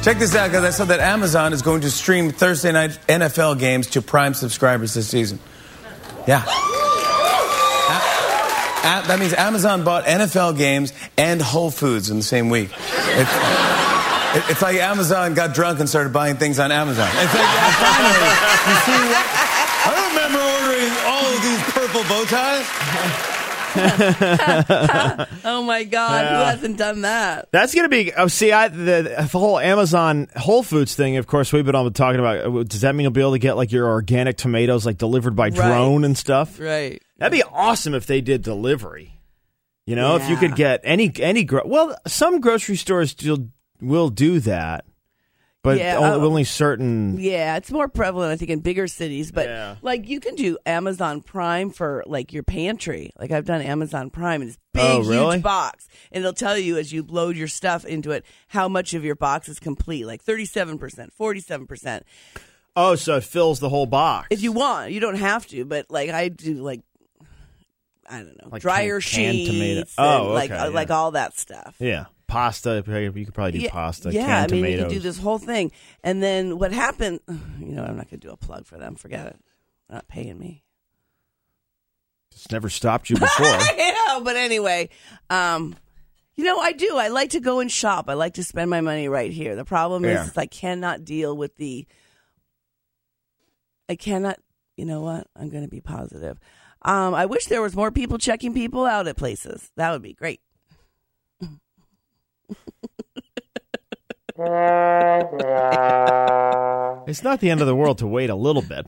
Check this out, because I saw that Amazon is going to stream Thursday night NFL games to Prime subscribers this season. Yeah. That means Amazon bought NFL games and Whole Foods in the same week. It's like Amazon got drunk and started buying things on Amazon. It's like, finally, you see what? I don't remember ordering all of these purple bow ties. Oh my God, who hasn't done that? That's going to be, the whole Amazon Whole Foods thing, of course, we've been all talking about. Does that mean you'll be able to get like your organic tomatoes like delivered by drone and stuff? Right. That'd be awesome if they did delivery. You know, if you could get some grocery stores will do that. But only certain... Yeah, it's more prevalent, I think, in bigger cities. But, like, you can do Amazon Prime for, like, your pantry. Like, I've done Amazon Prime, and it's big, huge box. And it'll tell you, as you load your stuff into it, how much of your box is complete. Like, 37%, 47%. Oh, so it fills the whole box. If you want. You don't have to. But, like, I do, like, I don't know, like dryer sheets. And, like all that stuff. Yeah. Pasta, you could probably do pasta, canned tomatoes. Yeah, I mean, you could do this whole thing. And then what happened, I'm not going to do a plug for them. Forget it. They're not paying me. It's never stopped you before. I know, but anyway, I do. I like to go and shop. I like to spend my money right here. The problem is I cannot deal with you know what? I'm going to be positive. I wish there was more people checking people out at places. That would be great. It's not the end of the world to wait a little bit.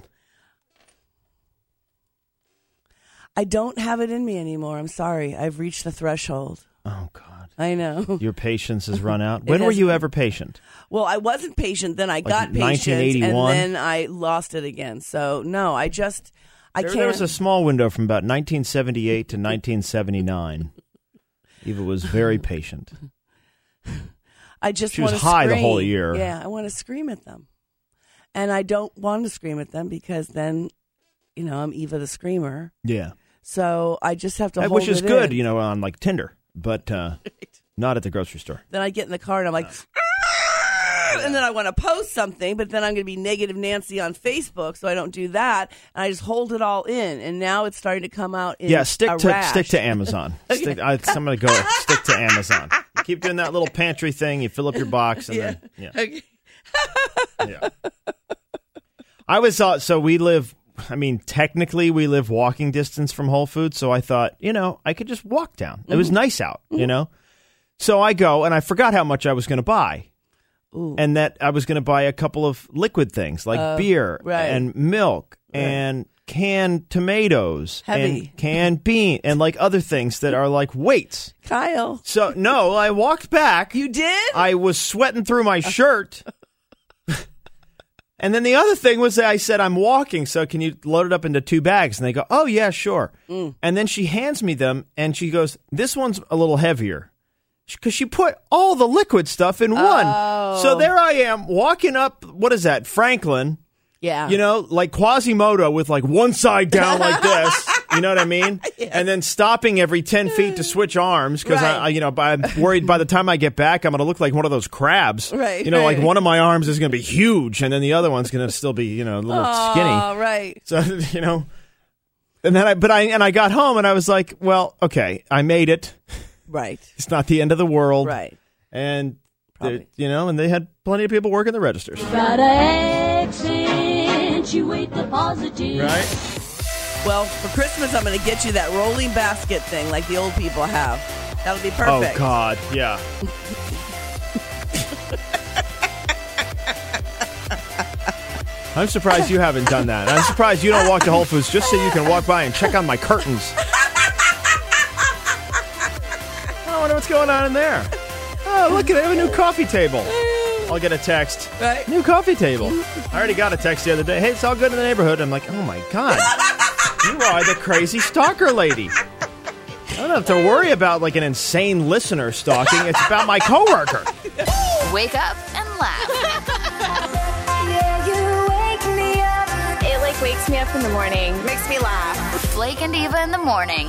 I don't have it in me anymore. I'm sorry. I've reached the threshold. Oh, God. I know. Your patience has run out. When were you ever patient? Well, I wasn't patient. Then I got patient. 1981? And then I lost it again. So, no, I can't. There was a small window from about 1978 to 1979. Eva was very patient. She was high the whole year. Yeah, I want to scream at them. And I don't want to scream at them because then, I'm Eva the Screamer. Yeah. So I just have to hold it in. Which is good, on like Tinder, but not at the grocery store. Then I get in the car and I'm like, and then I want to post something, but then I'm going to be negative Nancy on Facebook, so I don't do that. And I just hold it all in, and now it's starting to come out in stick rash. to Amazon. Okay. I'm going to go stick to Amazon. You keep doing that little pantry thing. You fill up your box, and then Okay. Yeah. I was so we live. I mean, technically, we live walking distance from Whole Foods, so I thought, I could just walk down. It was nice out, So I go, and I forgot how much I was going to buy. Ooh. And that I was going to buy a couple of liquid things like beer and milk and canned tomatoes and canned bean and like other things that are like weights. Kyle. So, no, I walked back. You did? I was sweating through my shirt. And then the other thing was that I said, I'm walking, so can you load it up into 2 bags? And they go, oh, yeah, sure. And then she hands me them, and she goes, this one's a little heavier. Because she put all the liquid stuff in one. So there I am walking up, what is that, Franklin. Yeah. Like Quasimodo with like one side down like this. You know what I mean? Yes. And then stopping every 10 feet to switch arms because I'm worried by the time I get back, I'm going to look like one of those crabs. Right. Like one of my arms is going to be huge and then the other one's going to still be, a little skinny. Oh, right. So, and then I got home and I was like, well, okay, I made it. Right. It's not the end of the world. Right. And, and they had plenty of people working the registers. Gotta accentuate the positive. Right? Well, for Christmas, I'm going to get you that rolling basket thing like the old people have. That'll be perfect. Oh, God. Yeah. I'm surprised you haven't done that. I'm surprised you don't walk to Whole Foods just so you can walk by and check on my curtains. I wonder what's going on in there. Oh, look, they have a new coffee table. I'll get a text. Right. New coffee table. I already got a text the other day. Hey, it's all good in the neighborhood. I'm like, oh, my God. You are the crazy stalker lady. I don't have to worry about, like, an insane listener stalking. It's about my coworker. Wake up and laugh. Yeah, you wake me up. It, wakes me up in the morning. Makes me laugh. Blake and Eva in the morning.